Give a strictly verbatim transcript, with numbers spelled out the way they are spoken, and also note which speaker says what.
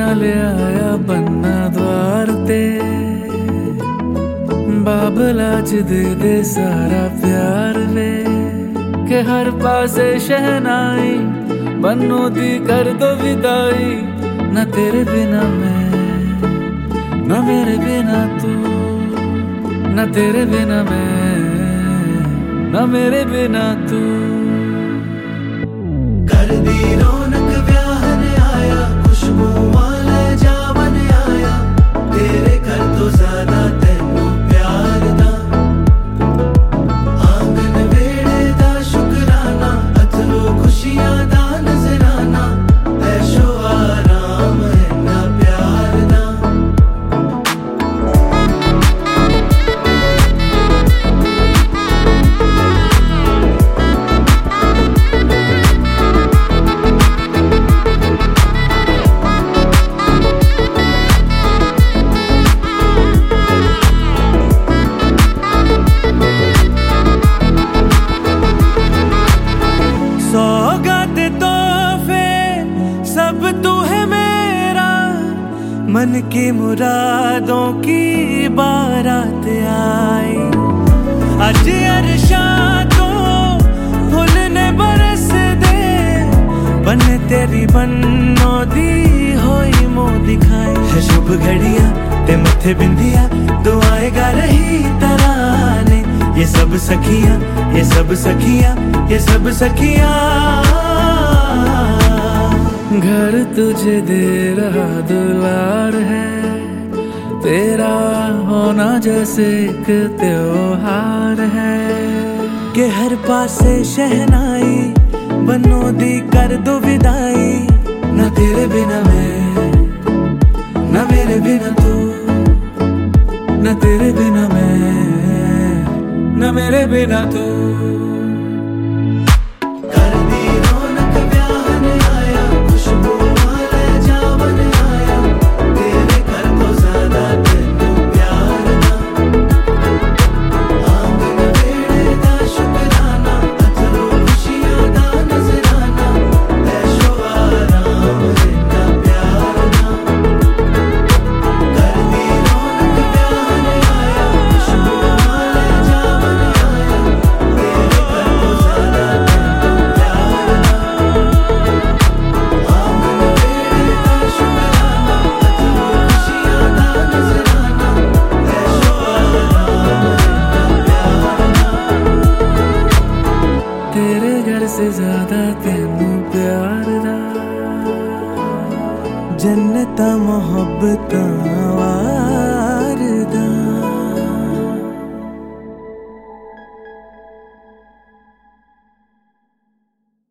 Speaker 1: ले आया बनना द्वार ते, बाबला च दे दे सारा प्यार वे, के हर पासे शहनाई बन्नू दी कर दो विदाई। न तेरे बिना मैं, न मेरे बिना तू, न तेरे बिना मैं, न मेरे बिना तू।
Speaker 2: कर दी रौनक ब्याह ने आया, खुशबू वाले जावन आया, तेरे घर तो ज्यादा तेनू प्यार दा। आंगन वेड़े दा शुकराना, अथरू खुशियां दा नजराना, ऐशो आराम इन्ना प्यार दा।
Speaker 1: सौगात तोहफे सब तू है मेरा, मन की मुरादों की बारात आई। अज अरशा तो फुल ने बरस दे, बन तेरी बन्नो दी होई मो दिखाई। है शुभ घड़िया ते मथे बिंदिया, दुआएं गा रही तराने, ये सब सखियां, ये सब सखियां, ये सब सखियां। घर तुझे दे रहा दुलार है, तेरा होना जैसे एक त्योहार है। के हर पासे शहनाई बन्नू दी कर दो विदाई। न तेरे बिना मैं, न मेरे बिना तू, न तेरे बिना मैं, न मेरे बिना तू।
Speaker 2: कर दी रौनक ब्याह ने आया, खुशबू वाले जावन आया, तेरे घर तो ज्यादा तेनू प्यार दा। आंगन वेड़े दा शुकराना, अथरू खुशियां दा नजराना, ऐशो आराम इन्ना प्यार दा। कर दी रौनक ब्याह ने आया, खुशबू वाले जावन आया, तेरे घर तो ज्यादा तेनू प्यार दा। आंगन वेड़े दा शुकराना, अथरू खुशियां दा नजराना, ऐशो आराम इन्ना प्यार दा।
Speaker 1: तेरे घर से ज्यादा तेनू प्यार दा, जन्नत मोहब्बत वाला।